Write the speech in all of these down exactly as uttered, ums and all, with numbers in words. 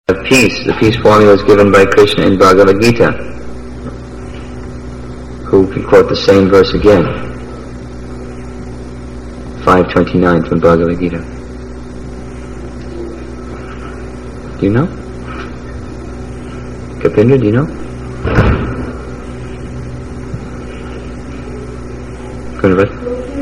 of peace. The peace formula is given by Krishna in Bhagavad Gita. Who can quote the same verse again? five twenty-nine from Bhagavad Gita. Do you know? Kapindra, do you know? Kunavad?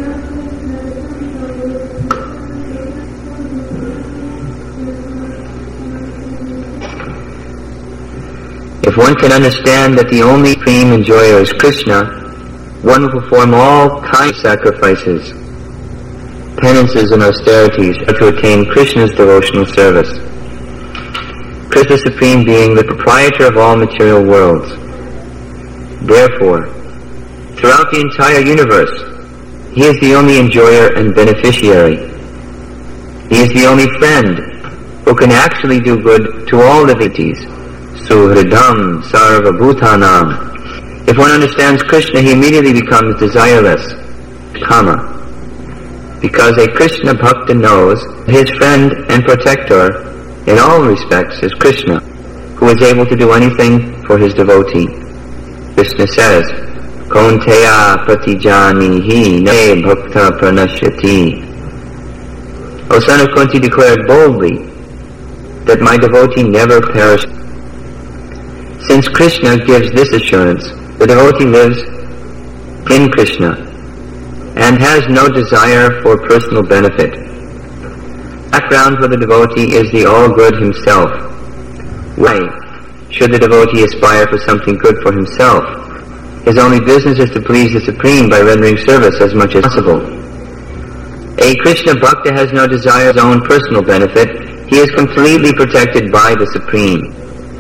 If one can understand that the only supreme enjoyer is Krishna, one will perform all kinds of sacrifices, penances and austerities to attain Krishna's devotional service. Krishna Supreme being the proprietor of all material worlds. Therefore, throughout the entire universe, He is the only enjoyer and beneficiary. He is the only friend who can actually do good to all the deities. Suhridam sarva bhutanam. If one understands Krishna, he immediately becomes desireless, kama. Because a Krishna Bhakta knows his friend and protector in all respects is Krishna, who is able to do anything for his devotee. Krishna says, Kaunteya pratijanihi ne bhakta pranashyati. O son of Kunti declared boldly that my devotee never perishes. Since Krishna gives this assurance, the devotee lives in Krishna and has no desire for personal benefit. Background for the devotee is the all-good himself. Why should the devotee aspire for something good for himself? His only business is to please the Supreme by rendering service as much as possible. A Krishna Bhakta has no desire for his own personal benefit. He is completely protected by the Supreme.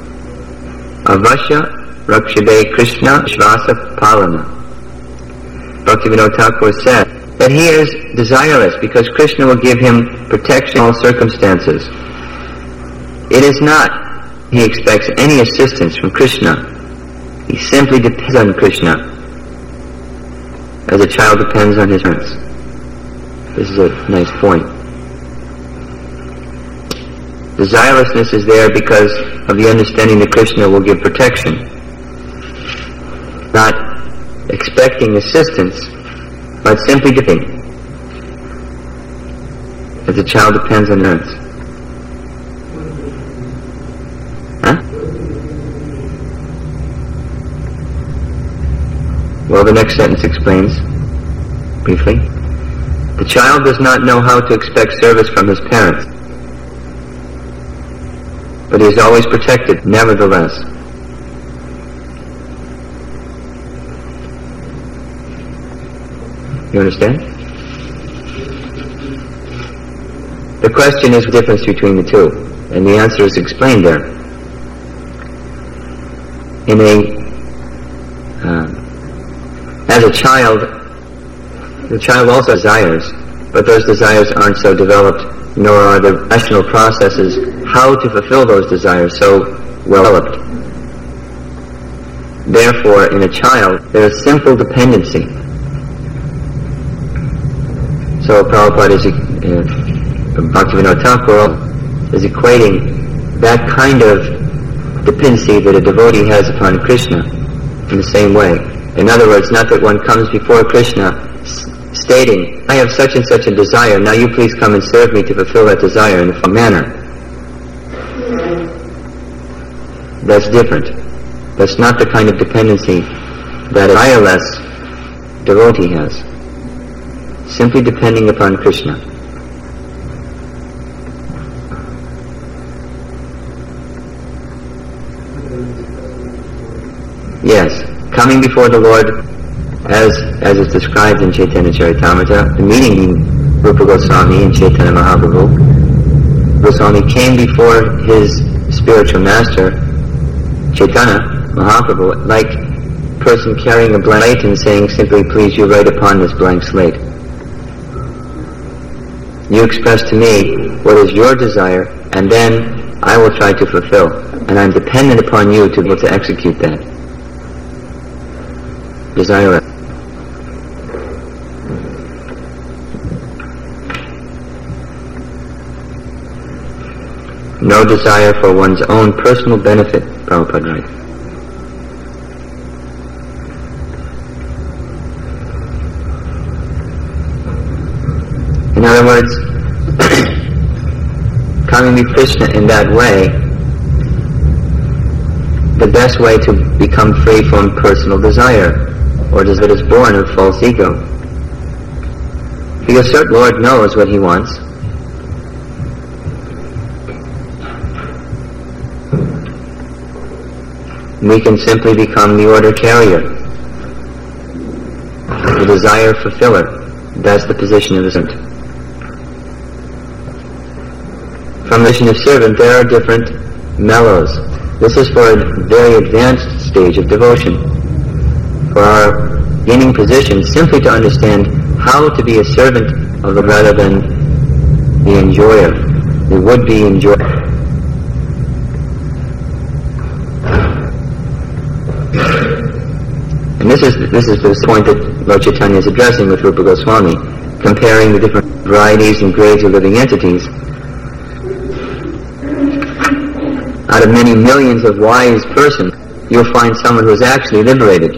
Avasya Rakshade Krishna Shvasa Palana. Bhaktivinoda Thakur said that he is desireless because Krishna will give him protection in all circumstances. It is not he expects any assistance from Krishna. He simply depends on Krishna as a child depends on his parents. This is a nice point. Desirelessness is there because of the understanding that Krishna will give protection, not expecting assistance, but simply depending. As a child depends on parents. Huh? Well, the next sentence explains, briefly. The child does not know how to expect service from his parents, but he is always protected, nevertheless. You understand? The question is the difference between the two, and the answer is explained there. In a, uh, as a child, the child also desires, but those desires aren't so developed, nor are the rational processes how to fulfill those desires so well developed. Therefore, in a child, there is simple dependency. So Prabhupada is, uh, Bhaktivinoda Thakur is equating that kind of dependency that a devotee has upon Krishna in the same way. In other words, not that one comes before Krishna stating, I have such and such a desire, now you please come and serve me to fulfill that desire in a manner. That's different. That's not the kind of dependency that a desireless devotee has. Simply depending upon Krishna. Yes, coming before the Lord as as is described in Chaitanya Charitamrita, the meeting Rupa Goswami and Chaitanya Mahaprabhu. Goswami came before his spiritual master, Chaitanya Mahaprabhu, like a person carrying a blank slate and saying simply, please you write upon this blank slate. You express to me what is your desire, and then I will try to fulfill. And I'm dependent upon you to be able to execute that. Desire. No desire for one's own personal benefit, Prabhupada writes. In other words, coming to Krishna in that way, the best way to become free from personal desire, or does it is born of false ego. Because the Lord knows what He wants. We can simply become the order carrier, the desire fulfiller. That's the position of the servant. From the position of servant, there are different mellows. This is for a very advanced stage of devotion. For our gaining position, simply to understand how to be a servant of the rather than the enjoyer, the would-be enjoyer. And this is this is the point that Lord Chaitanya is addressing with Rupa Goswami, comparing the different varieties and grades of living entities. Out of many millions of wise persons, you'll find someone who is actually liberated.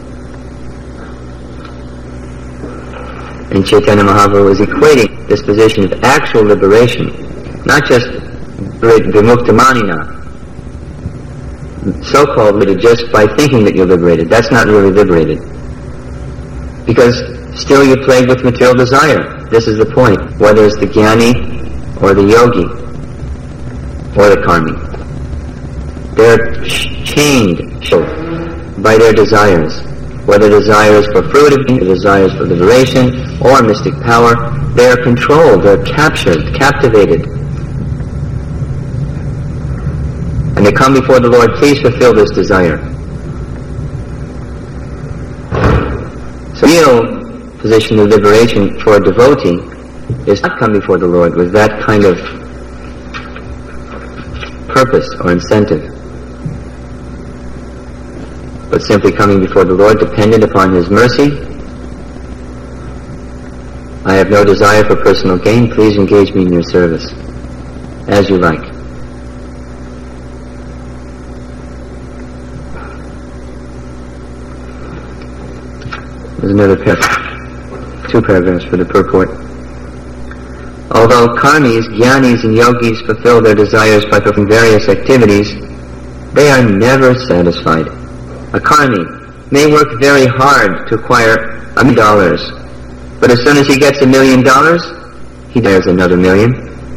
And Chaitanya Mahaprabhu is equating this position of actual liberation, not just vimuktamanina, so-called liberated just by thinking that you're liberated. That's not really liberated. Because still you're plagued with material desire. This is the point, whether it's the jnani or the yogi or the karmi. They're chained by their desires, whether desires for fruitivity, desires for liberation, or mystic power. They are controlled, they're captured, captivated. And they come before the Lord, please fulfill this desire. So the real position of liberation for a devotee is not come before the Lord with that kind of purpose or incentive, but simply coming before the Lord dependent upon His mercy. I have no desire for personal gain, please engage me in your service, as you like. There's another paragraph, two paragraphs for the purport. Although karmis, jnanis, and yogis fulfill their desires by performing various activities, they are never satisfied. A karmi may work very hard to acquire a million dollars, but as soon as he gets a million dollars, he desires another million.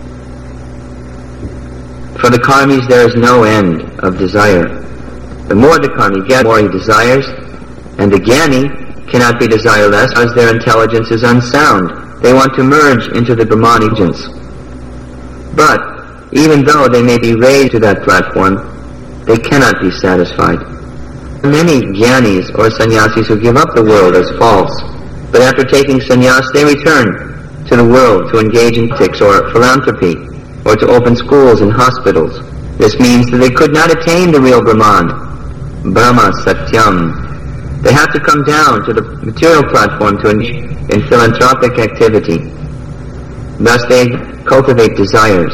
For the karmis, there is no end of desire. The more the karmi gets, the more he desires, and the jnani cannot be desireless as their intelligence is unsound. They want to merge into the Brahman intelligence. But even though they may be raised to that platform, they cannot be satisfied. Many jnanis or sannyasis who give up the world as false, but after taking sannyas they return to the world to engage in politics or philanthropy, or to open schools and hospitals. This means that they could not attain the real Brahman, Brahma Satyam. They have to come down to the material platform to engage in philanthropic activity. Thus they cultivate desires.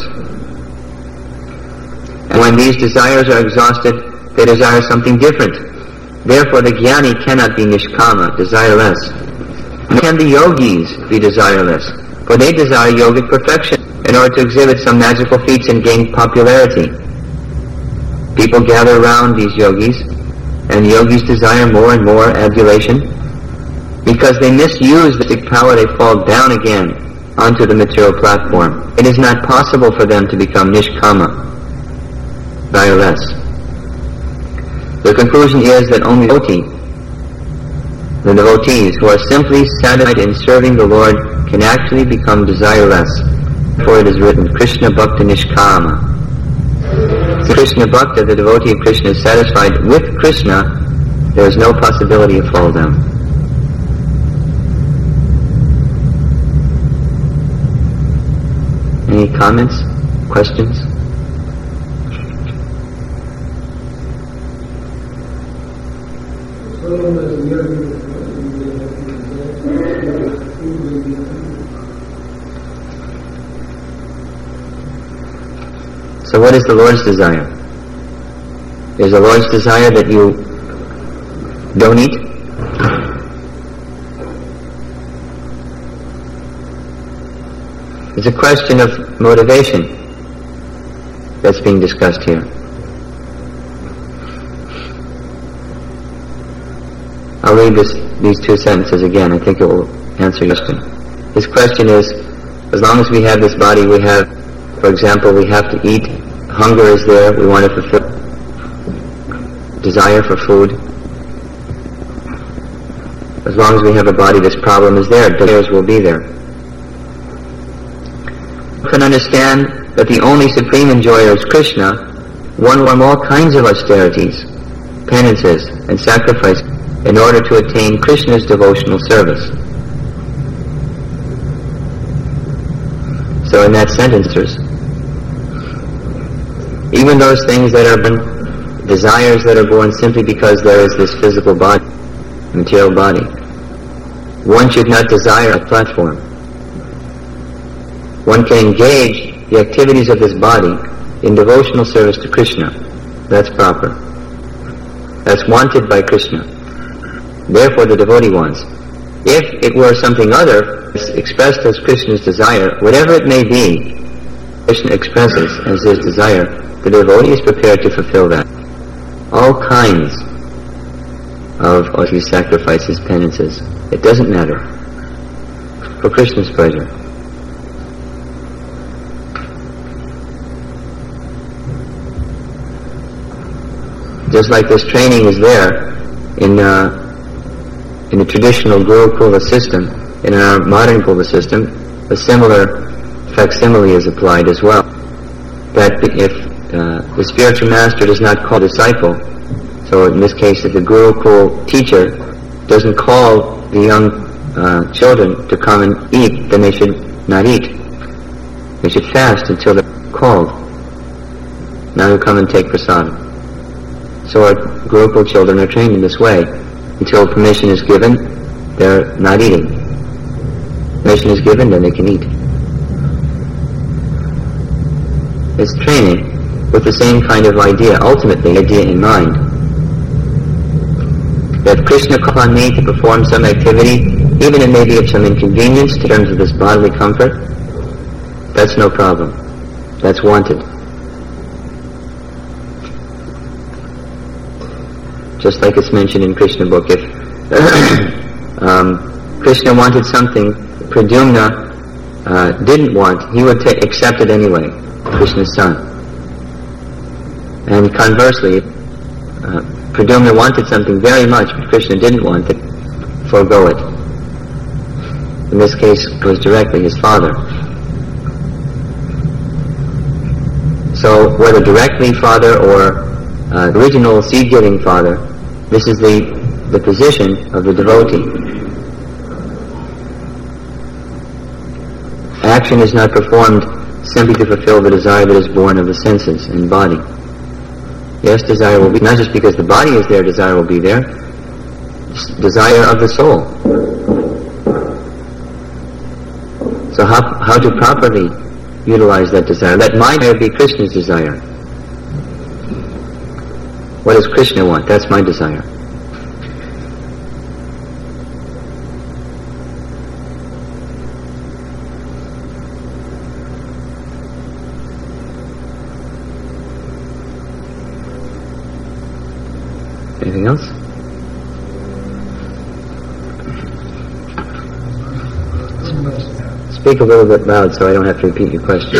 And when these desires are exhausted, they desire something different. Therefore the jnani cannot be nishkama, desireless. Nor can the yogis be desireless, for they desire yogic perfection in order to exhibit some magical feats and gain popularity. People gather around these yogis, and yogis desire more and more adulation. Because they misuse the mystic power, they fall down again onto the material platform. It is not possible for them to become nishkama, desireless. The conclusion is that only devotee, the devotees who are simply satisfied in serving the Lord can actually become desireless. For it is written, Krishna Bhakta Nishkama. Krishna Bhakta, the devotee of Krishna, is satisfied with Krishna. There is no possibility of fall down. Any comments? Questions? So what is the Lord's desire? Is the Lord's desire that you don't eat? It's a question of motivation that's being discussed here. I'll read this, these two sentences again. I think it will answer your question. His question is, as long as we have this body, we have, for example, we have to eat. Hunger is there. We want to fulfill desire for food. As long as we have a body, this problem is there. Desires will be there. We can understand that the only supreme enjoyer is Krishna. One who all kinds of austerities, penances, and sacrifice in order to attain Krishna's devotional service. So in that sentence, even those things that are born, desires that are born simply because there is this physical body, material body, one should not desire a platform. One can engage the activities of this body in devotional service to Krishna. That's proper. That's wanted by Krishna. Therefore the devotee wants. If it were something other, expressed as Krishna's desire, whatever it may be, Krishna expresses as his desire, the devotee is prepared to fulfill that. All kinds of, of these sacrifices, penances, it doesn't matter. For Krishna's pleasure. Just like this training is there in uh, in the traditional Gurukula system, in our modern Gurukula system, a similar facsimile is applied as well. That if uh, the spiritual master does not call the disciple, so in this case if the Gurukul teacher doesn't call the young uh, children to come and eat, then they should not eat. They should fast until they're called. Now to come and take prasadam. So our Gurukul children are trained in this way. Until permission is given, they're not eating. Permission is given, then they can eat. It's training with the same kind of idea, ultimately idea in mind. That Krishna calls upon me to perform some activity, even it may be of some inconvenience in terms of this bodily comfort, that's no problem. That's wanted. Just like it's mentioned in Krishna book, if um, Krishna wanted something Pradyumna uh, didn't want, he would ta- accept it anyway, Krishna's son. And conversely, uh, Pradyumna wanted something very much, but Krishna didn't want it, forego it. In this case, it was directly his father. So, whether directly father or uh, original seed-giving father, this is the, the position of the devotee. Action is not performed simply to fulfill the desire that is born of the senses and body. Yes, desire will be, not just because the body is there, desire will be there. Desire of the soul. So how, how to properly utilize that desire? Let my desire be Krishna's desire. What does Krishna want? That's my desire. Anything else? Speak a little bit loud so I don't have to repeat your question.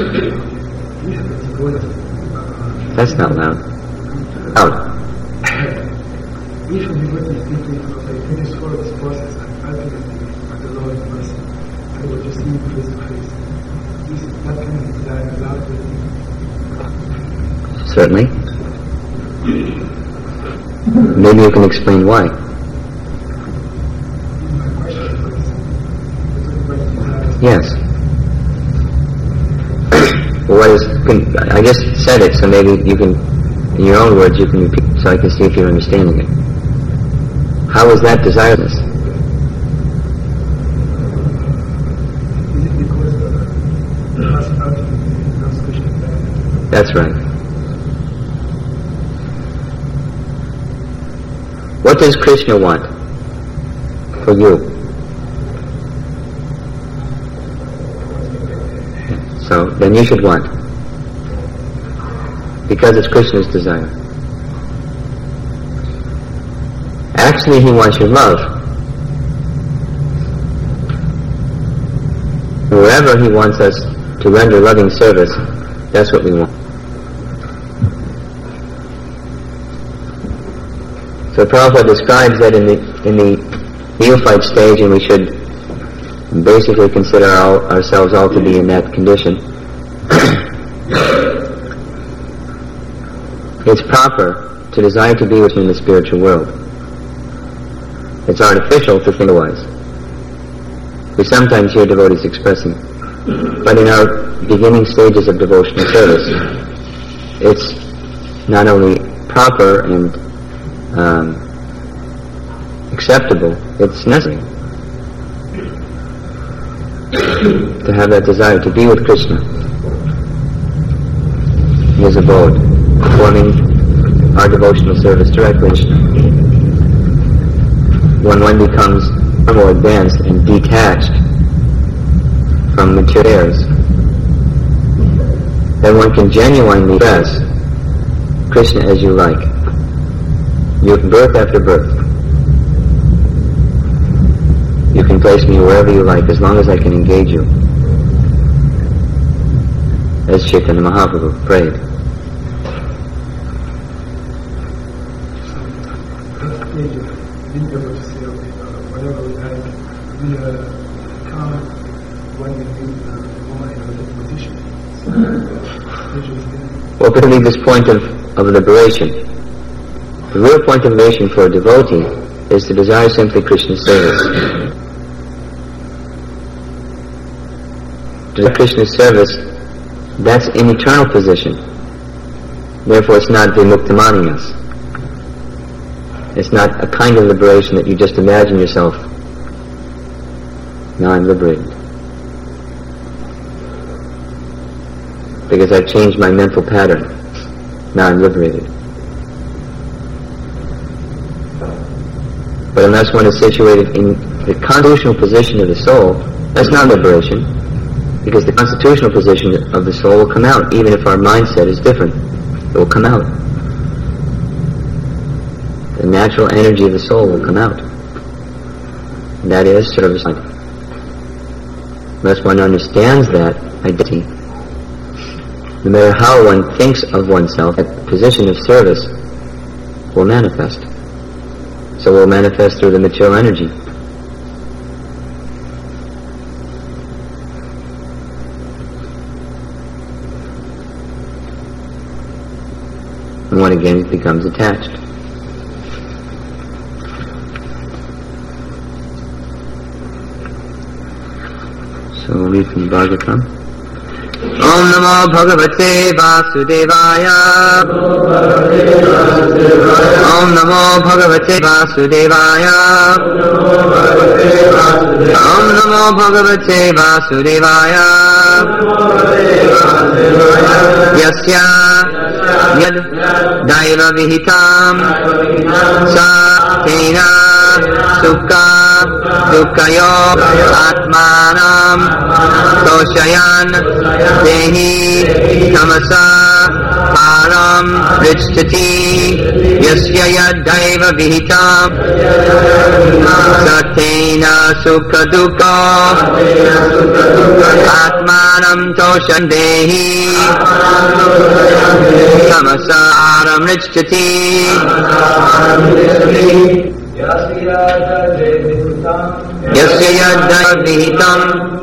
That's not loud. Loud. If a devotee is thinking of like finish all of this process and ultimately at the Lord in person, I will just see him face to face. Is that kind of desire allowed with him? Certainly. Maybe you can explain why. My question is, yes. What is? I just said it, so maybe you can, in your own words, you can repeat, so I can see if you're understanding it. How is that desireless? Is it because the past ultimately becomes Krishna back? That's right. What does Krishna want for you? So, then you should want. Because it's Krishna's desire. Actually, he wants your love. Wherever he wants us to render loving service, that's what we want. So Prabhupada describes that in the in the neophyte stage, and we should basically consider our, ourselves all to be in that condition. It's proper to desire to be within the spiritual world. It's artificial to think otherwise. We sometimes hear devotees expressing, but in our beginning stages of devotional service, it's not only proper and um, acceptable, it's necessary to have that desire to be with Krishna, his abode, performing our devotional service directly. When one becomes more advanced and detached from material affairs, then one can genuinely express Krishna as you like, you birth after birth. You can place me wherever you like, as long as I can engage you, as Chaitanya Mahaprabhu prayed. Being able to say, okay, uh, whatever we like, we uh, come when we need uh, more in a good position. So, well, particularly this point of, of liberation. The real point of liberation for a devotee is to desire simply Krishna's service. To desire Krishna's service, that's an eternal position. Therefore, it's not vimuktamanias. It's not a kind of liberation that you just imagine yourself, now I'm liberated. Because I've changed my mental pattern, now I'm liberated. But unless one is situated in the constitutional position of the soul, that's not liberation, because the constitutional position of the soul will come out, even if our mindset is different. It will come out. The natural energy of the soul will come out. And that is service. Unless one understands that identity, no matter how one thinks of oneself, that position of service will manifest. So it will manifest through the material energy. And one again becomes attached. So we'll read from the Bhagavatam. Om Namo Bhagavate Vasudevaya. Om Namo Bhagavate Vasudevaya. Om Namo Bhagavate Vasudevaya. Yasya Yad Daiva Vihitam Sa Tena Sukha Dukhayo Atmanam Toshayan Dehi Tamasa Param Richtati Yasya Yadaiva Vihitam Satena Sukha Dukha Atmanam Toshan Dehi Tamasa Param Richtati Yasya Yadaiva Vihitam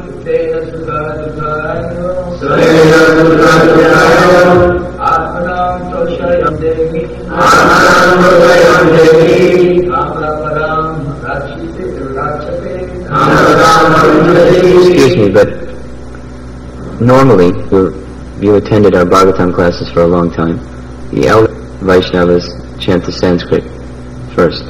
Excuse me, but normally, you attended our Bhagavatam classes for a long time. The elder Vaishnavas chant the Sanskrit first.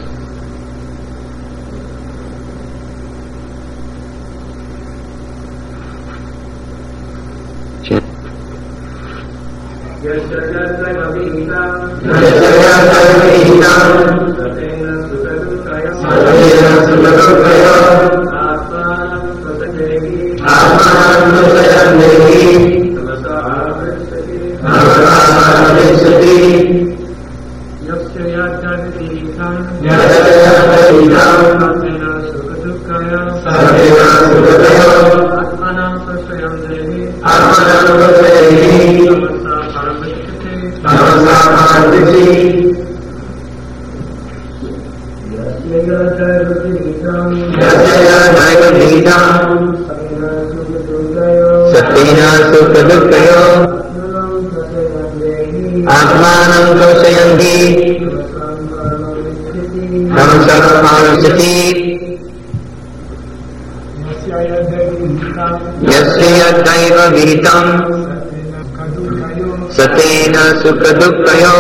Satena sukha dukkhayo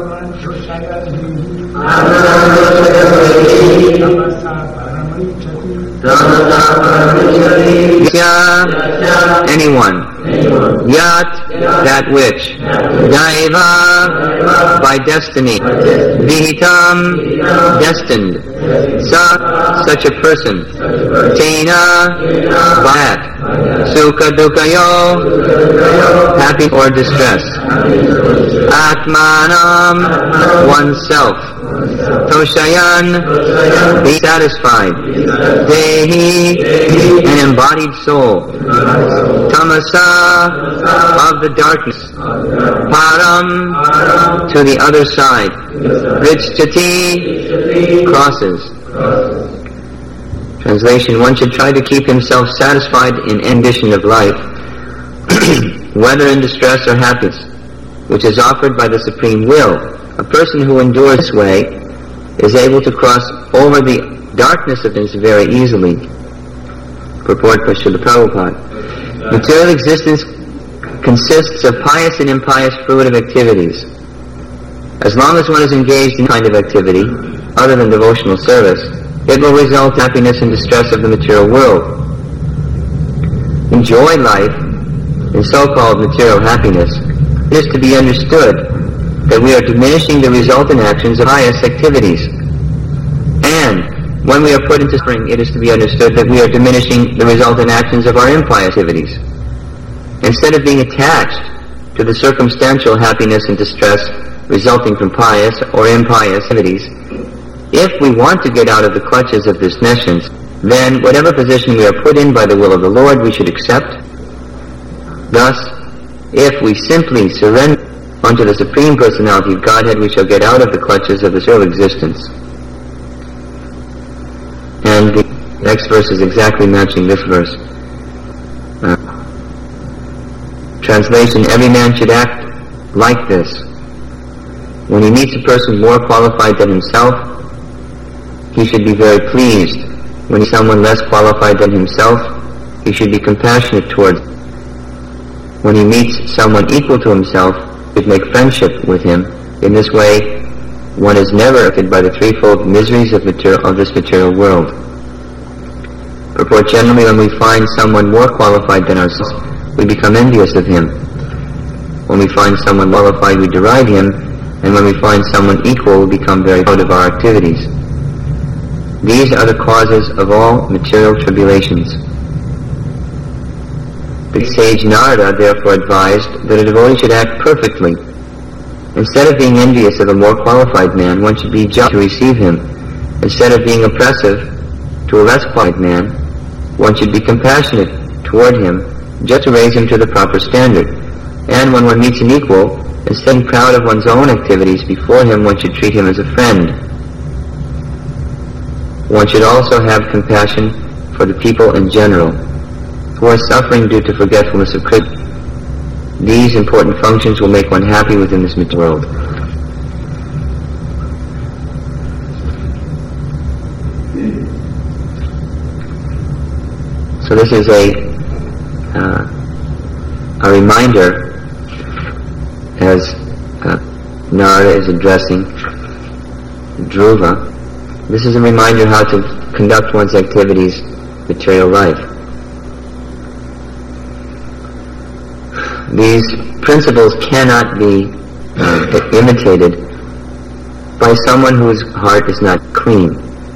anyone, yat, that which, daiva, by destiny, vihitam, destined, sa, such a person, tena, by that, sukha dukkhayo, happy or distress, atmanam, oneself, toshayan, be satisfied, dehi, an embodied soul, tamasa, of the darkness, param, to the other side, richchati, crosses. Translation: one should try to keep himself satisfied in ambition of life, whether in distress or happiness, which is offered by the Supreme Will. A person who endures this way is able to cross over the darkness of this very easily. Purport by Srila Prabhupada. Material existence consists of pious and impious fruitive activities. As long as one is engaged in kind of activity, other than devotional service, it will result in happiness and distress of the material world. Enjoy life in so-called material happiness. It is to be understood that we are diminishing the resultant actions of pious activities. And when we are put into suffering, it is to be understood that we are diminishing the resultant actions of our impious activities. Instead of being attached to the circumstantial happiness and distress resulting from pious or impious activities, if we want to get out of the clutches of this nescience, then whatever position we are put in by the will of the Lord, we should accept. Thus, if we simply surrender unto the Supreme Personality of Godhead, we shall get out of the clutches of this real existence. And the next verse is exactly matching this verse. Uh, translation: every man should act like this. When he meets a person more qualified than himself, he should be very pleased. When he's someone less qualified than himself, he should be compassionate towards him. When he meets someone equal to himself, he should make friendship with him. In this way, one is never affected by the threefold miseries of, material, of this material world. Purport: generally, when we find someone more qualified than ourselves, we become envious of him. When we find someone qualified, we deride him, and when we find someone equal, we become very proud of our activities. These are the causes of all material tribulations. The sage Narada therefore advised that a devotee should act perfectly. Instead of being envious of a more qualified man, one should be just to receive him. Instead of being oppressive to a less qualified man, one should be compassionate toward him, just to raise him to the proper standard. And when one meets an equal, instead of being proud of one's own activities before him, one should treat him as a friend. One should also have compassion for the people in general, who are suffering due to forgetfulness of Krishna. These important functions will make one happy within this material world. So this is a uh, a reminder, as uh, Narada is addressing Dhruva. This is a reminder how to conduct one's activities, material life. these principles cannot be uh, imitated by someone whose heart is not clean.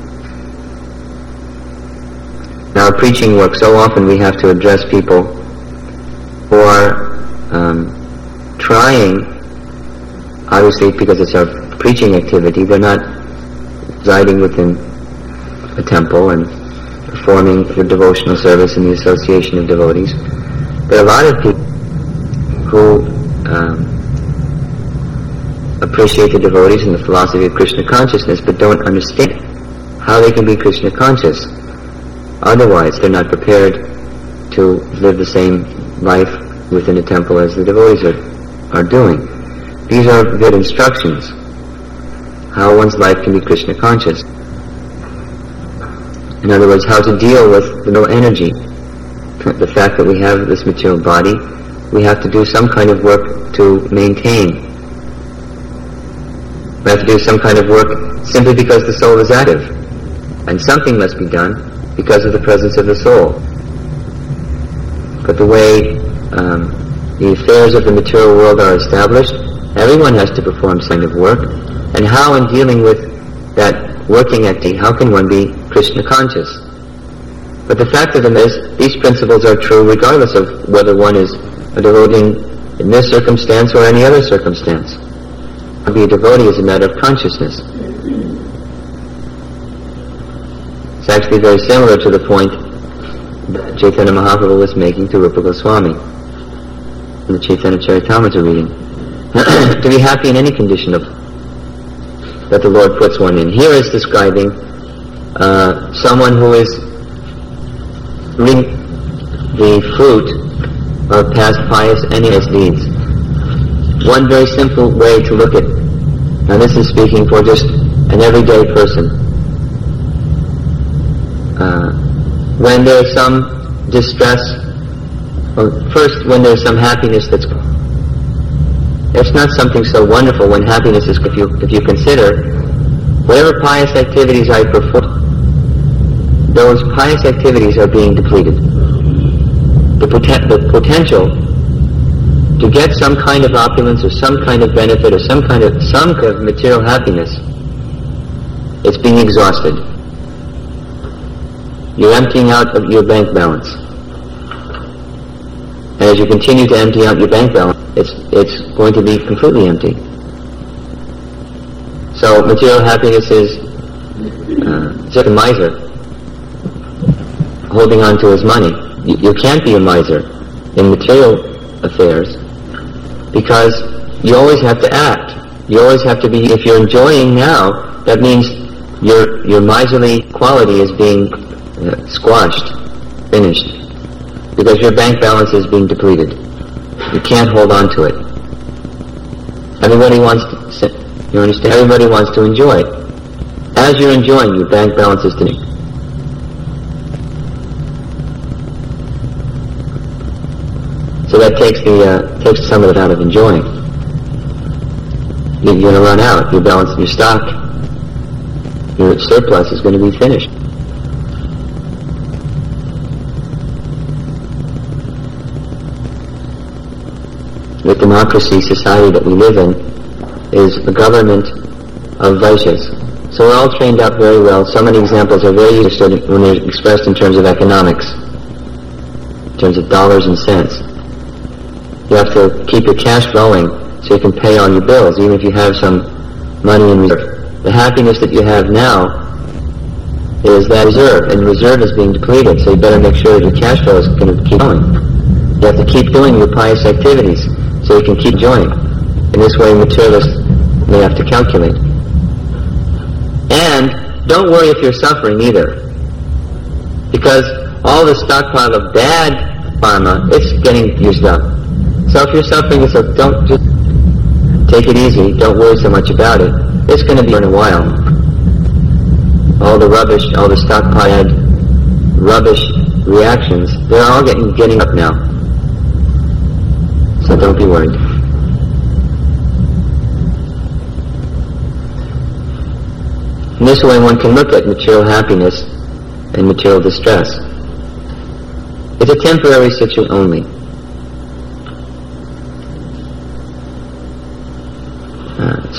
Now, preaching work, so often we have to address people who are um, trying, obviously because it's our preaching activity, they're not residing within a temple and performing the devotional service in the association of devotees. There are a lot of people who um, appreciate the devotees and the philosophy of Krishna consciousness, but don't understand how they can be Krishna conscious. Otherwise, they're not prepared to live the same life within a temple as the devotees are, are doing. These are good instructions, how one's life can be Krishna conscious. In other words, how to deal with the low energy. The fact that we have this material body, we have to do some kind of work to maintain. We have to do some kind of work simply because the soul is active. And something must be done because of the presence of the soul. But the way um, the affairs of the material world are established, everyone has to perform some kind of work. And how in dealing with that working activity, how can one be Krishna conscious? But the fact of them is, these principles are true regardless of whether one is a devotee in this circumstance or any other circumstance. To be a devotee is a matter of consciousness. It's actually very similar to the point that Chaitanya Mahaprabhu was making to Rupa Goswami in the Chaitanya Charitamrita reading. To be happy in any condition of that the Lord puts one in. Here is describing uh, someone who is reaping the fruit of past pious and pious deeds. One very simple way to look at, now this is speaking for just an everyday person. Uh, when there is some distress, or first when there is some happiness that's, it's not something so wonderful when happiness is, if you, if you consider, whatever pious activities I perform, those pious activities are being depleted. The, poten- the potential to get some kind of opulence or some kind of benefit or some kind of, some kind of material happiness, it's being exhausted. You're emptying out of your bank balance. And as you continue to empty out your bank balance, it's it's going to be completely empty. So material happiness is uh, just a miser holding on to his money. You, you can't be a miser in material affairs because you always have to act. You always have to be, if you're enjoying now, that means your your miserly quality is being uh, squashed, finished, because your bank balance is being depleted. You can't hold on to it. Everybody wants to, you understand? Everybody wants to enjoy. As you're enjoying, your bank balance is depleted. So that takes the uh, takes some of it out of enjoying. You're going to run out. Your balance, your stock, your surplus is going to be finished. The democracy society that we live in is the government of Vaishyas. So we're all trained up very well. So many examples are very useful when they're expressed in terms of economics, in terms of dollars and cents. You have to keep your cash flowing so you can pay all your bills, even if you have some money in reserve. The happiness that you have now is that reserve, and reserve is being depleted, so you better make sure that your cash flow is going to keep going. You have to keep doing your pious activities so you can keep enjoying. In this way, materialists may have to calculate. And don't worry if you're suffering either, because all the stockpile of bad pharma, it's getting used up. So if you're suffering, so don't just take it easy. Don't worry so much about it. It's going to be in a while. All the rubbish, all the stockpiled rubbish reactions, they're all getting getting up now. So don't be worried. In this way, one can look at material happiness and material distress. It's a temporary situation only.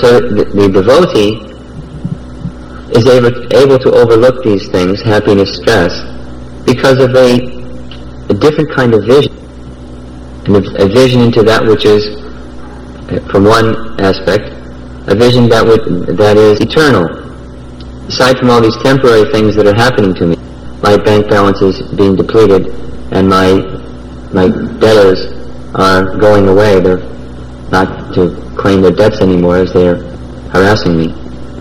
So the, the devotee is able, able to overlook these things, happiness, stress, because of a, a different kind of vision. And a, a vision into that which is, from one aspect, a vision that would, that is eternal. Aside from all these temporary things that are happening to me, my bank balance is being depleted and my my debtors are going away. They're not to claim their debts anymore as they're harassing me.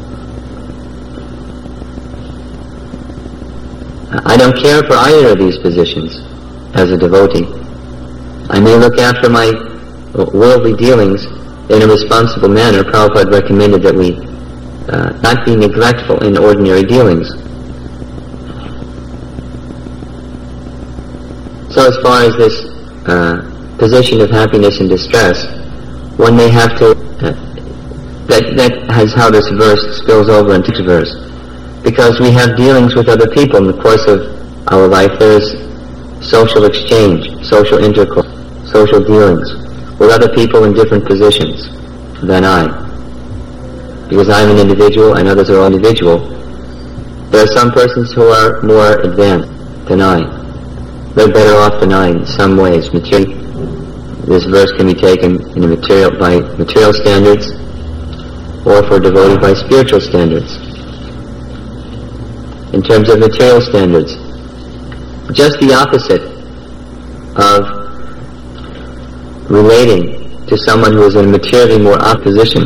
I don't care for either of these positions as a devotee. I may look after my worldly dealings in a responsible manner. Prabhupada recommended that we uh, not be neglectful in ordinary dealings. So as far as this uh, position of happiness and distress, one may have to, uh, that, that has how this verse spills over into this verse. Because we have dealings with other people in the course of our life. There is social exchange, social intercourse, social dealings with other people in different positions than I. Because I'm an individual and others are all individual, there are some persons who are more advanced than I. They're better off than I in some ways. Material, this verse can be taken in a material by material standards, or for a devotee by spiritual standards. In terms of material standards, just the opposite of relating to someone who is in a materially more opposition.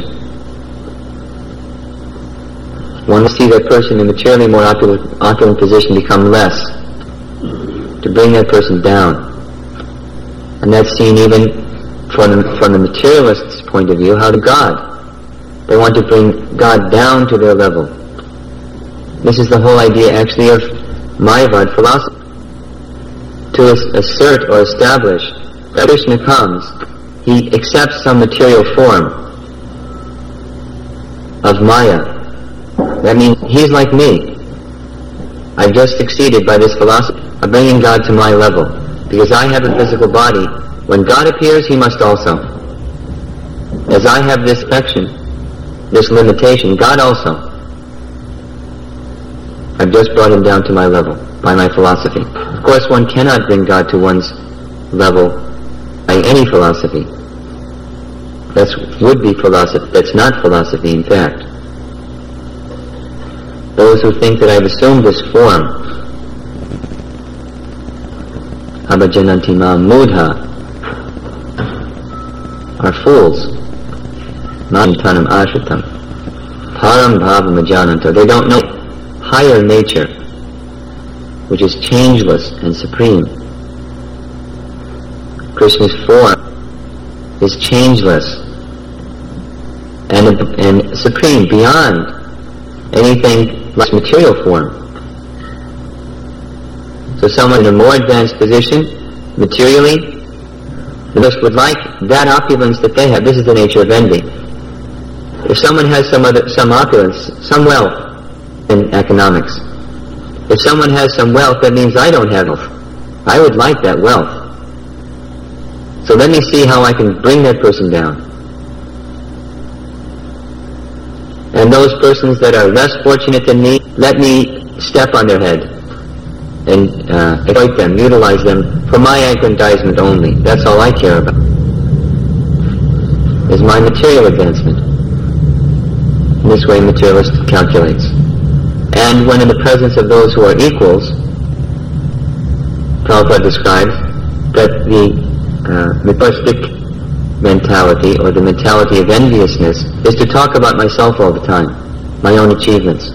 One will see that person in a materially more opulent, opulent position become less, to bring that person down. And that's seen even from the, from the materialist's point of view, how to God. They want to bring God down to their level. This is the whole idea actually of Mayavad philosophy. To assert or establish that Krishna comes, he accepts some material form of Maya. That means he's like me. I've just succeeded by this philosophy of bringing God to my level. Because I have a physical body, when God appears, he must also. As I have this section, this limitation, God also. I've just brought him down to my level by my philosophy. Of course, one cannot bring God to one's level by any philosophy. That's would-be philosophy. That's not philosophy, in fact. Those who think that I've assumed this form, abhajananti ma mudha, are fools. Nantanam ashritam, param bhavam ajananta. They don't know higher nature, which is changeless and supreme. Krishna's form is changeless and, and supreme, beyond anything like material form. So someone in a more advanced position, materially, just would like that opulence that they have. This is the nature of envy. If someone has some other, some opulence, some wealth in economics, if someone has some wealth, that means I don't have wealth. I would like that wealth. So let me see how I can bring that person down. And those persons that are less fortunate than me, let me step on their head and uh, exploit them, utilize them for my aggrandizement only. That's all I care about, is my material advancement. In this way, materialist calculates. And when in the presence of those who are equals, Prabhupada describes that the uh, materialistic mentality, or the mentality of enviousness, is to talk about myself all the time, my own achievements.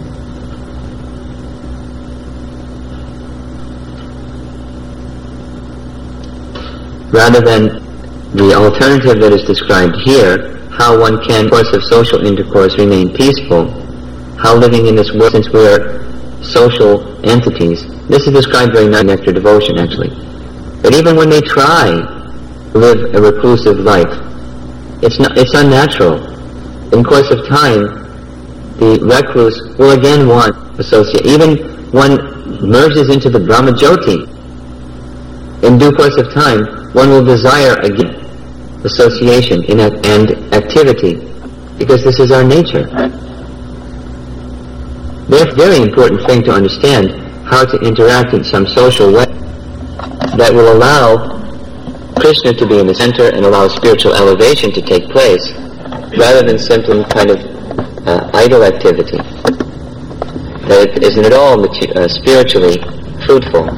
Rather than the alternative that is described here, how one can, in the course of social intercourse, remain peaceful, how living in this world, since we are social entities, this is described very nicely in Nectar Devotion, actually. But even when they try to live a reclusive life, it's not, it's unnatural. In the course of time, the recluse will again want associate. Even one merges into the Brahmajyoti, in due course of time, one will desire again association in a, and activity because this is our nature. Therefore, a very important thing to understand how to interact in some social way that will allow Krishna to be in the center and allow spiritual elevation to take place, rather than simply kind of uh, idle activity that isn't at all uh, spiritually fruitful.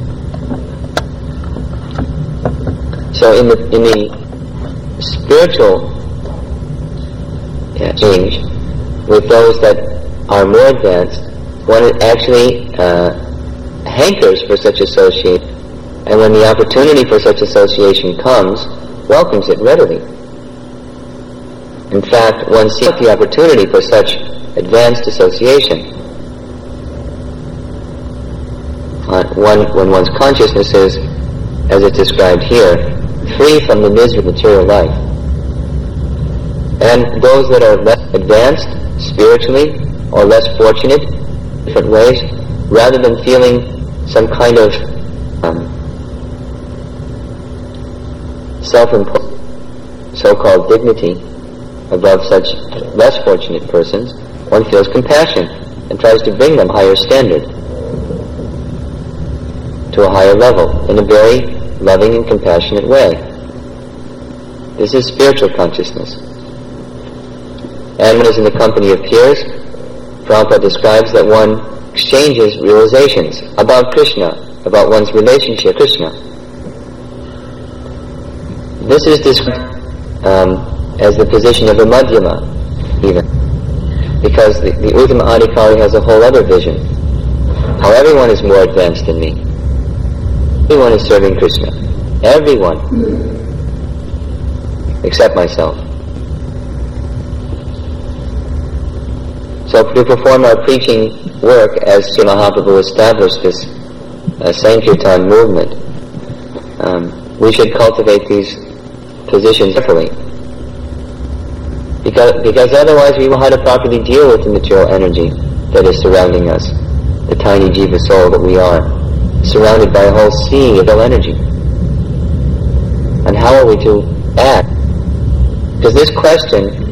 So in the in the spiritual yeah, change with those that are more advanced, one actually uh, hankers for such association, and when the opportunity for such association comes, welcomes it readily. In fact, one sees the opportunity for such advanced association uh, one, when one's consciousness is, as it's described here, free from the misery of material life. And those that are less advanced spiritually or less fortunate in different ways, rather than feeling some kind of um, self-imposed so-called dignity above such less fortunate persons, one feels compassion and tries to bring them a higher standard, to a higher level, in a very loving and compassionate way. This is spiritual consciousness. And when is in the company of peers, Prabhupada describes that one exchanges realizations about Krishna, about one's relationship with Krishna. This is described um, as the position of a Madhyama, even, because the, the Uttama Adhikari has a whole other vision. How everyone is more advanced than me. Everyone is serving Krishna. Everyone. Except myself. So to perform our preaching work, as Srila Mahaprabhu established this uh, Sankirtan movement, um, we should cultivate these positions carefully. Because, because otherwise we will know how to properly deal with the material energy that is surrounding us, the tiny jiva soul that we are, surrounded by a whole sea of energy. And how are we to act? Because this question,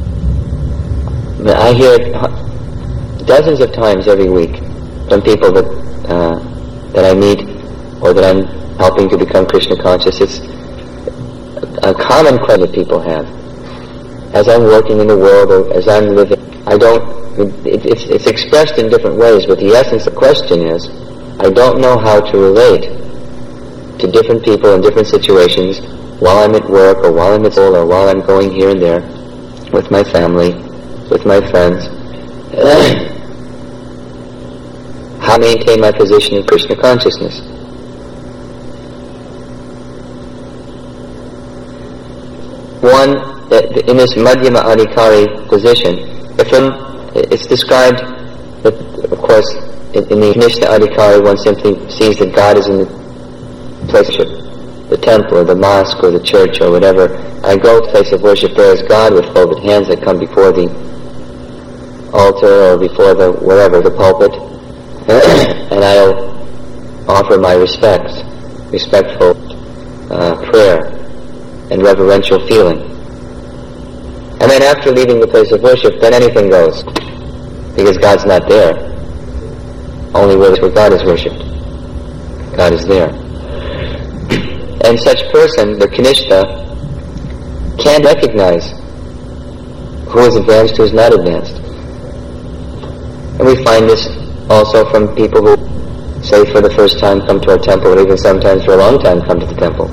I hear it dozens of times every week from people that uh, that I meet or that I'm helping to become Krishna conscious. It's a common question that people have. As I'm working in the world, or as I'm living, I don't, it, it's, it's expressed in different ways, but the essence of the question is, I don't know how to relate to different people in different situations while I'm at work, or while I'm at school, or while I'm going here and there with my family, with my friends. How to maintain my position in Krishna consciousness. One, in this Madhyama Adhikari position, if um, it's described that, of course, in, in the Kanishta Adhikari, one simply sees that God is in the place of worship, the temple, or the mosque, or the church, or whatever. I go to the place of worship, there is God with folded hands that come before the altar, or before the, wherever, the pulpit, and I'll offer my respects, respectful uh, prayer, and reverential feeling. And then after leaving the place of worship, then anything goes, because God's not there. Only where God is worshipped. God is there. And such person, the Kanishta, can't recognize who is advanced, who is not advanced. And we find this also from people who, say, for the first time come to our temple, or even sometimes for a long time come to the temple.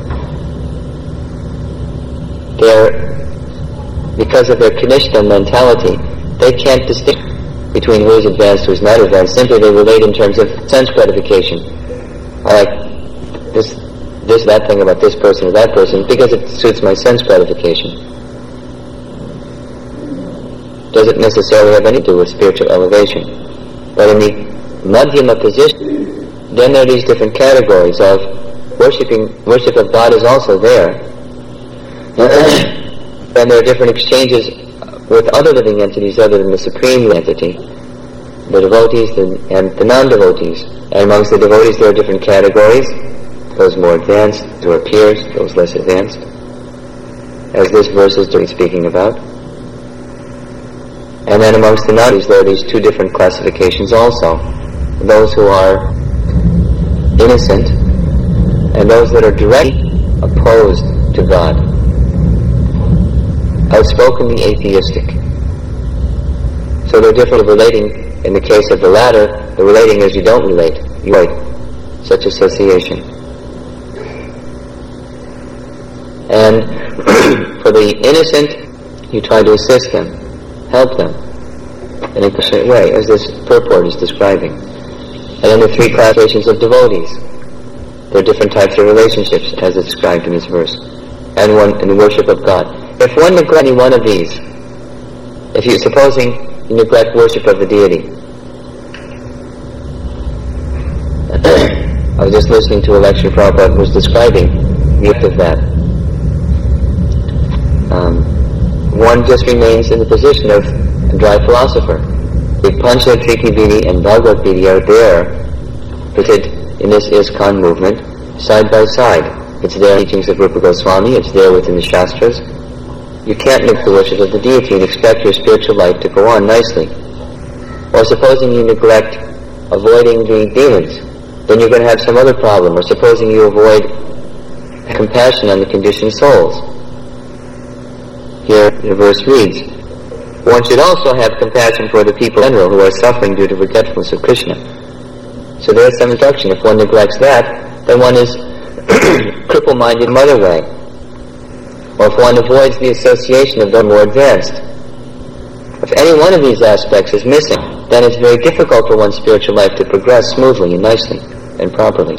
They're, because of their Kanishta mentality, they can't distinguish between who is advanced, who is not advanced. Simply they relate in terms of sense gratification. I like this, this, that thing about this person or that person because it suits my sense gratification. Doesn't necessarily have anything to do with spiritual elevation. But in the Madhyama position, then there are these different categories of worshipping, worship of God is also there. And there are different exchanges with other living entities other than the supreme entity, the devotees and the non-devotees. And amongst the devotees there are different categories, those more advanced, who are peers, those less advanced, as this verse is speaking about. And then amongst the non-Hindus there are these two different classifications also. Those who are innocent and those that are directly opposed to God. Outspokenly atheistic. So they're different relating. In the case of the latter, the relating is you don't relate. You avoid such association. And for the innocent, you try to assist them, help them in a certain way, as this purport is describing. And then the three classifications of devotees. There are different types of relationships, as it's described in this verse. And one in the worship of God. If one neglects any one of these, if you supposing you neglect worship of the deity. I was just listening to a lecture Prabhupada was describing the effect of that. Um, one just remains in the position of a dry philosopher. The Pancha Trikividi and Bhagavad Gita are there, presented in this ISKCON movement, side by side. It's there in the teachings of Rupa Goswami, it's there within the Shastras. You can't neglect the worship of the deity and expect your spiritual life to go on nicely. Or supposing you neglect avoiding the demons, then you're going to have some other problem. Or supposing you avoid compassion on the conditioned souls. Here the verse reads, one should also have compassion for the people in general who are suffering due to forgetfulness of Krishna. So there's some instruction. If one neglects that, then one is cripple-minded in another way. Or if one avoids the association of the more advanced. If any one of these aspects is missing, then it's very difficult for one's spiritual life to progress smoothly and nicely and properly.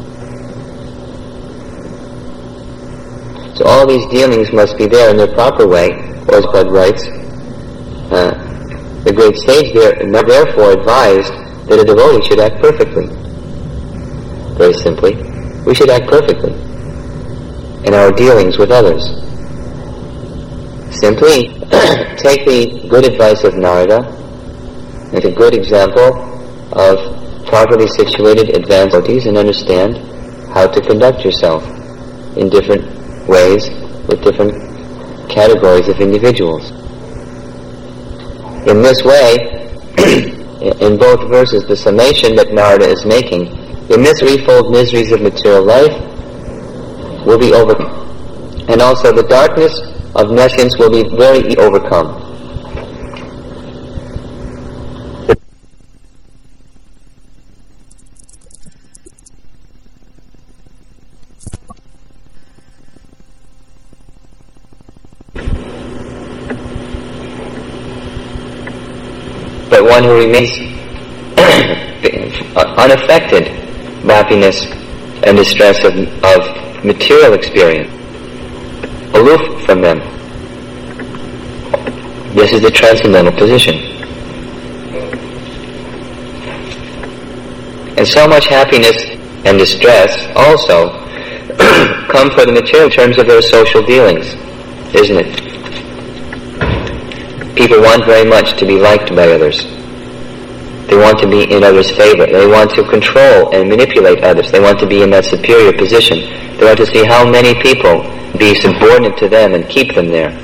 So all these dealings must be there in their proper way, or as Bud writes, uh, the great sage there, therefore advised that a devotee should act perfectly. Very simply, we should act perfectly in our dealings with others. Simply take the good advice of Narada, make a good example of properly situated advanced devotees, and understand how to conduct yourself in different ways with different categories of individuals. In this way, in both verses, the summation that Narada is making, the threefold miseries of material life will be overcome. And also the darkness of nescience will be very easily overcome. But one who remains unaffected by happiness and distress of, of material experience, aloof from them. This is the transcendental position. And so much happiness and distress also come for the material in terms of their social dealings, isn't it? People want very much to be liked by others. They want to be in others' favor. They want to control and manipulate others. They want to be in that superior position. They want to see how many people be subordinate to them and keep them there.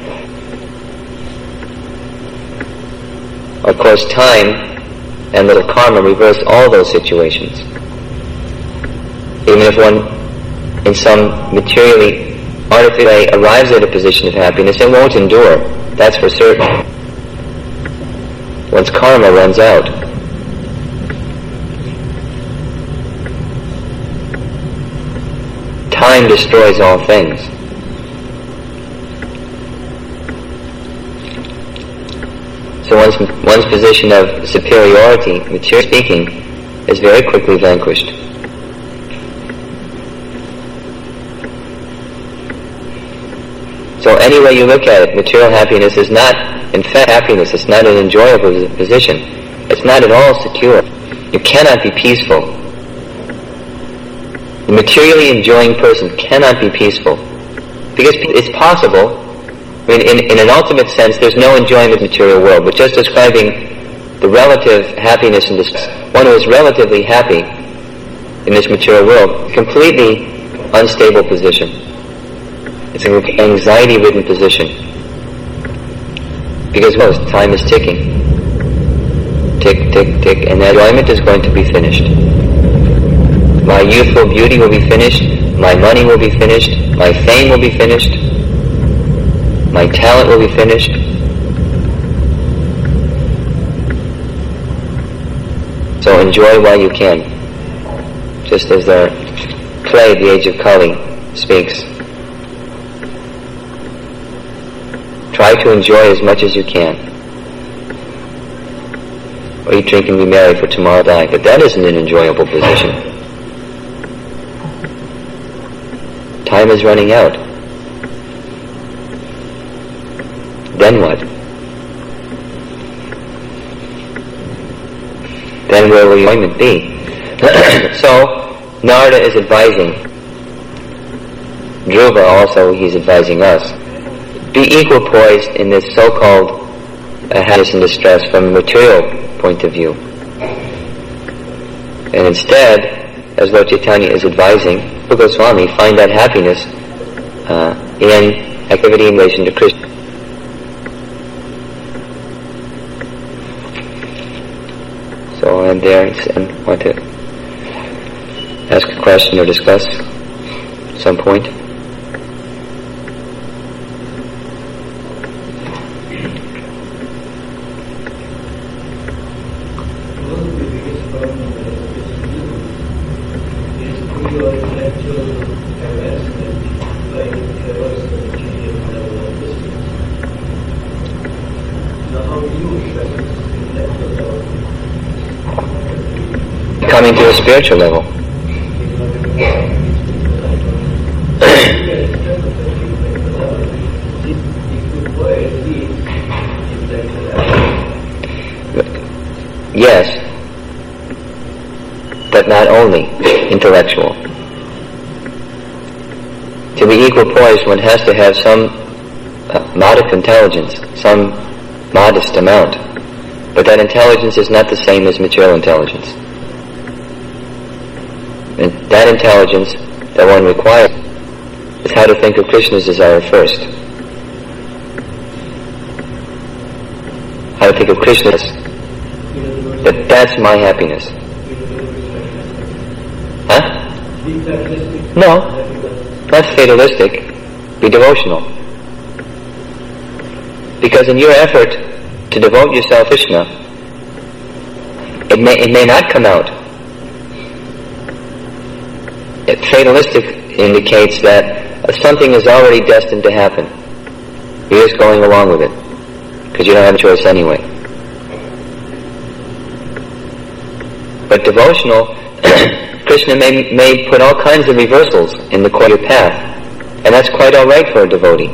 Of course, time and little karma reverse all those situations. Even if one, in some materially artificial way, arrives at a position of happiness, it won't endure. That's for certain. Once karma runs out. Time destroys all things. So one's, one's position of superiority, materially speaking, is very quickly vanquished. So any way you look at it, material happiness is not, in fact, happiness. It's not an enjoyable position. It's not at all secure. You cannot be peaceful. The materially enjoying person cannot be peaceful. Because it's possible, I mean, in, in an ultimate sense, there's no enjoyment of the material world, but just describing the relative happiness and distress. One who is relatively happy in this material world, completely unstable position. It's an anxiety-ridden position. Because most time is ticking. Tick, tick, tick, and that enjoyment is going to be finished. My youthful beauty will be finished, my money will be finished, my fame will be finished, my talent will be finished. So enjoy while you can. Just as the play, The Age of Kali, speaks. Try to enjoy as much as you can. Or eat, drink, and be merry, for tomorrow die. But that isn't an enjoyable position. Time is running out. Then what? Then where will your enjoyment be? So, Narada is advising. Dhruva also, he's advising us. Be equal poised in this so-called uh, happiness and distress from a material point of view. And instead, as Lord Chaitanya is advising, Goswami, find that happiness uh, in activity in relation to Krishna. So I'll end there and want to ask a question or discuss at some point. Coming to a spiritual level. Yes, but not only intellectual. To be equal poised, one has to have some uh, amount of intelligence, some modest amount. But that intelligence is not the same as material intelligence. And that intelligence that one requires is how to think of Krishna's desire first. How to think of Krishna's, that that's my happiness. Huh? No, not fatalistic. Be devotional. Because in your effort to devote yourself to Krishna, it may, it may not come out. It, fatalistic indicates that something is already destined to happen. You're just going along with it, because you don't have a choice anyway. But devotional, Krishna may, may put all kinds of reversals in the course of your path, and that's quite all right for a devotee.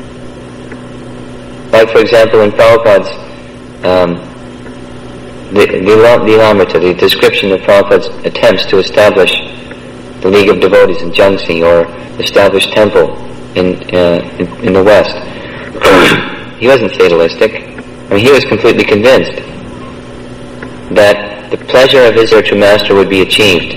Like, for example, in Prabhupada's um, the, the Lilamrita, the description of Prabhupada's attempts to establish the League of Devotees in Jhansi, or establish temple in, uh, in in the West. He wasn't fatalistic. I mean, he was completely convinced that the pleasure of his spiritual master would be achieved.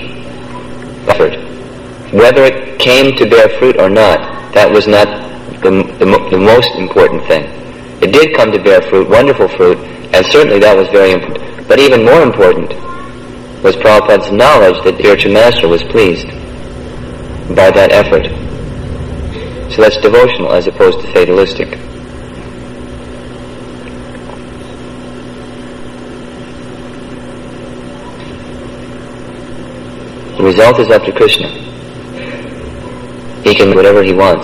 Whether it came to bear fruit or not, that was not the, the, the most important thing. It did come to bear fruit, wonderful fruit, and certainly that was very important. But even more important was Prabhupada's knowledge that the spiritual master was pleased by that effort. So that's devotional as opposed to fatalistic. The result is up to Krishna. He can do whatever he wants.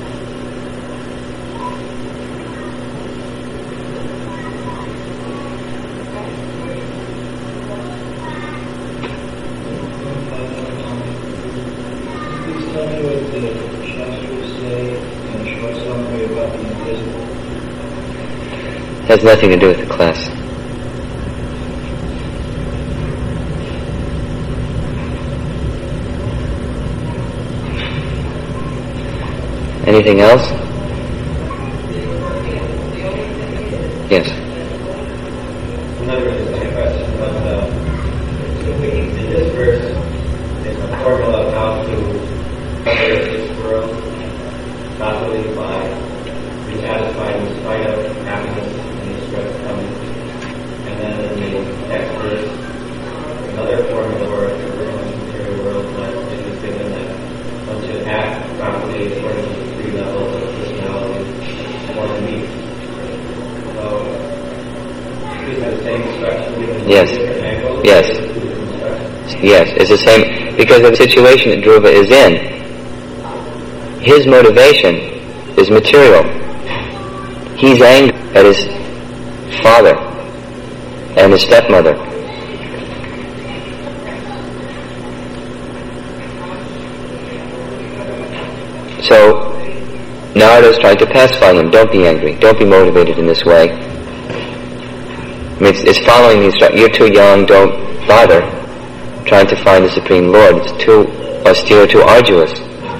Has nothing to do with the class. Anything else? Yes. I'm not really the same question, but uh, in this verse, it's a formula of how to cover this world, not really by being satisfied in spite of happiness Yes. Yes. Yes, it's the same, because of the situation that Dhruva is in. His motivation is material. He's angry at his father and his stepmother. So, Narada is trying to pacify him. Don't be angry. Don't be motivated in this way. I mean, it's, it's following the instruction. You're too young. Don't bother trying to find the Supreme Lord. It's too austere, too arduous.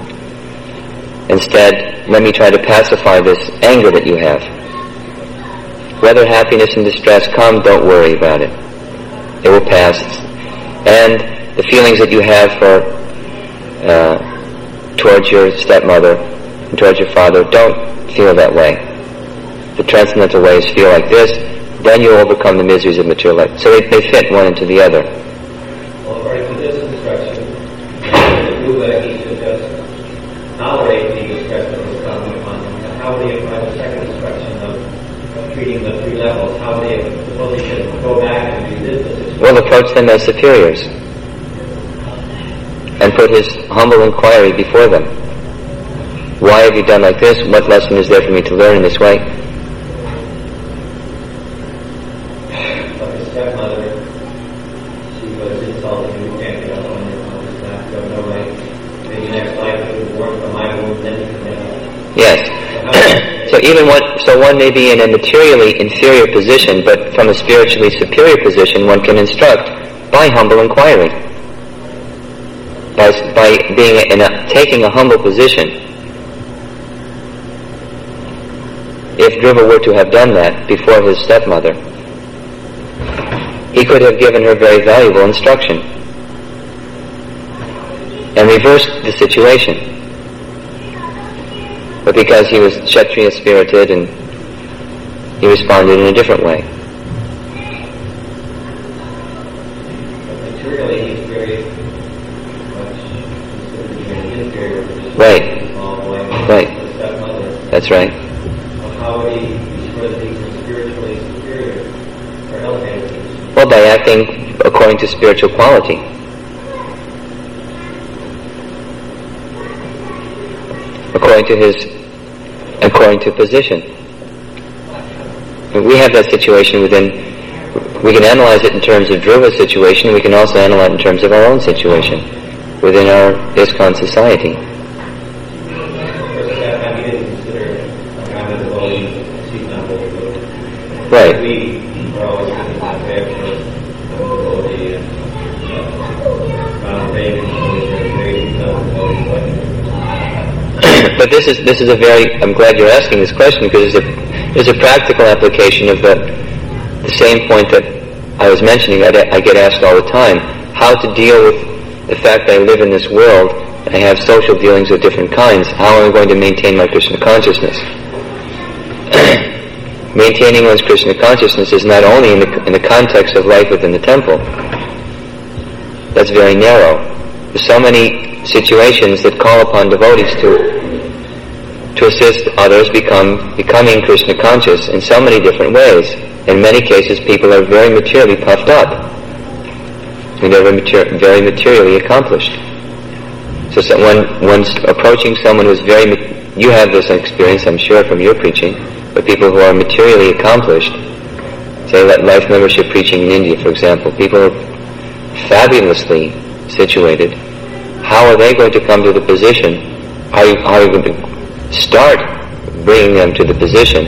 Instead, let me try to pacify this anger that you have. Whether happiness and distress come, don't worry about it. It will pass. And the feelings that you have for uh, towards your stepmother and towards your father, don't feel that way. The transcendental ways feel like this, then you'll overcome the miseries of material life. So they, they fit one into the other. Well, according to this instruction, the Buddha, he should just tolerate the distress that was coming upon him. How would he apply the second instruction of, of treating the three levels? How would he, well, he should go back and revisit the situation? Well, approach them as superiors and put his humble inquiry before them. Why have you done like this? What lesson is there for me to learn in this way? But his stepmother, she was insulting you, can't get up on your mother's lap, don't know, like, maybe next life it was born from my womb, then you can get up. Yes. So even one, so one may be in a materially inferior position, but from a spiritually superior position, one can instruct by humble inquiry, by by being in a, taking a humble position. If Dhruva were to have done that before his stepmother, he could have given her very valuable instruction and reversed the situation. But because he was Kshatriya spirited, and he responded in a different way. Materially, he's very much considered an inferior position. Right. Right. That's right. How would he be sure that he's spiritually superior or elevated? Well, by acting according to spiritual quality. According to his, according to position. And we have that situation within, we can analyze it in terms of Dhruva's situation, we can also analyze it in terms of our own situation within our ISKCON society. Right. We are always thinking about bachelors, ability, and But this is this is a very. I'm glad you're asking this question, because there's a there's a practical application of the the same point that I was mentioning. I, I get asked all the time how to deal with the fact that I live in this world and I have social dealings of different kinds. How am I going to maintain my Krishna consciousness? Maintaining one's Krishna consciousness is not only in the, in the context of life within the temple. That's very narrow. There's so many situations that call upon devotees to to assist others become becoming Krishna conscious in so many different ways. In many cases, people are very materially puffed up. And they're mater- very materially accomplished. So someone, one's approaching someone who's very, you have this experience, I'm sure, from your preaching, but people who are materially accomplished, say like life membership preaching in India, for example, people are fabulously situated. How are they going to come to the position? How are you, how are you going to start bringing them to the position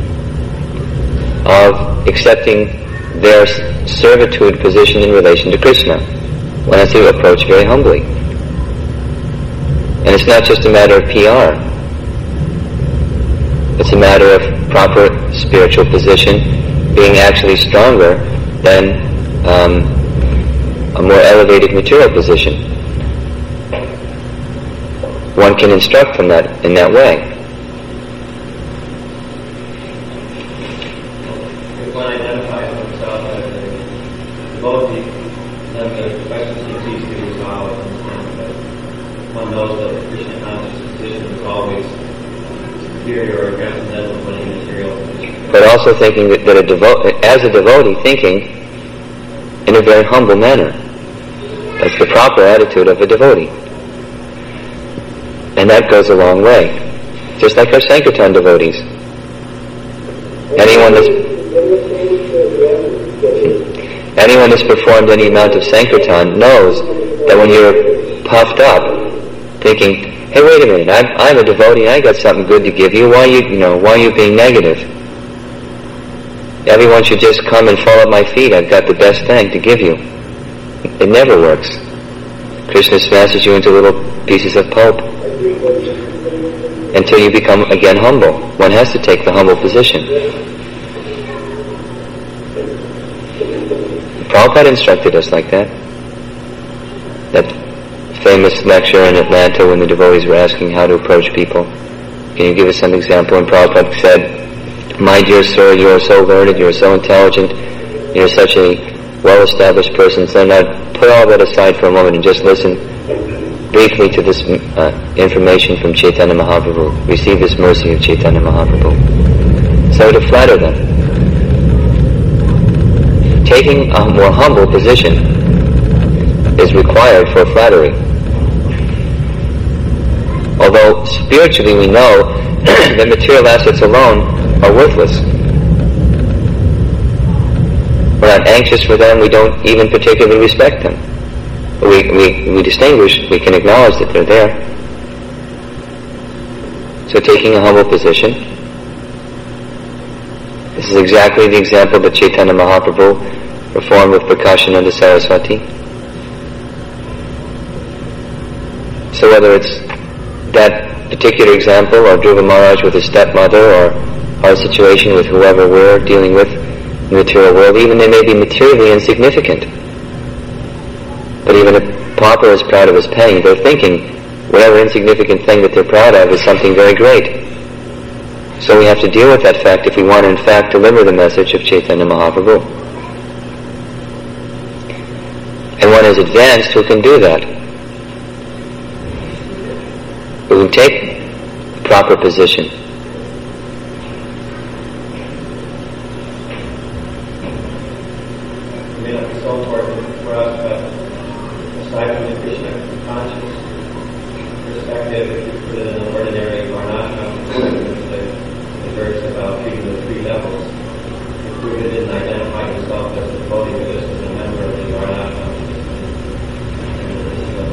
of accepting their servitude position in relation to Krishna? One has to approach very humbly. And it's not just a matter of P R. It's a matter of proper spiritual position, being actually stronger than um, a more elevated material position. One can instruct from that in that way. If one identifies himself as a devotee, then the question seems easy to resolve in the sense that one knows that the Krishna conscious position is always superior or transcendental to any material position. but also thinking that, that a devo- as a devotee, thinking in a very humble manner. That's the proper attitude of a devotee. And that goes a long way. Just like our Sankirtan devotees. Anyone that's, anyone that's performed any amount of Sankirtan knows that when you're puffed up, thinking, hey, wait a minute, I'm, I'm a devotee, I got something good to give you, why are you, you know, why are you being negative? Everyone should just come and fall at my feet, I've got the best thing to give you. It never works. Krishna smashes you into little pieces of pulp until you become again humble. One has to take the humble position. Prabhupada instructed us like that. That famous lecture in Atlanta when the devotees were asking how to approach people. Can you give us some example? And Prabhupada said, my dear sir, you are so learned, you are so intelligent, you are such a well-established person, so now put all that aside for a moment and just listen briefly to this uh, information from Chaitanya Mahaprabhu. Receive this mercy of Chaitanya Mahaprabhu. So to flatter them. Taking a more humble position is required for flattery. Although spiritually we know that material assets alone are worthless. We're not anxious for them, we don't even particularly respect them. We, we, we distinguish, we can acknowledge that they're there. So taking a humble position, this is exactly the example that Chaitanya Mahaprabhu performed with Prakashananda Saraswati. So whether it's that particular example, or Dhruva Maharaj with his stepmother, or our situation with whoever we're dealing with in the material world, even they may be materially insignificant. But even if pauper is proud of his penny, they're thinking whatever insignificant thing that they're proud of is something very great. So we have to deal with that fact if we want to in fact deliver the message of Chaitanya Mahaprabhu. And one is advanced who can do that. Who can take the proper position. It's so important for us that aside from the Krishna conscious perspective, if you put it in an ordinary Varnashram, the, the verse about treating the three levels, if Buddha didn't identify himself as the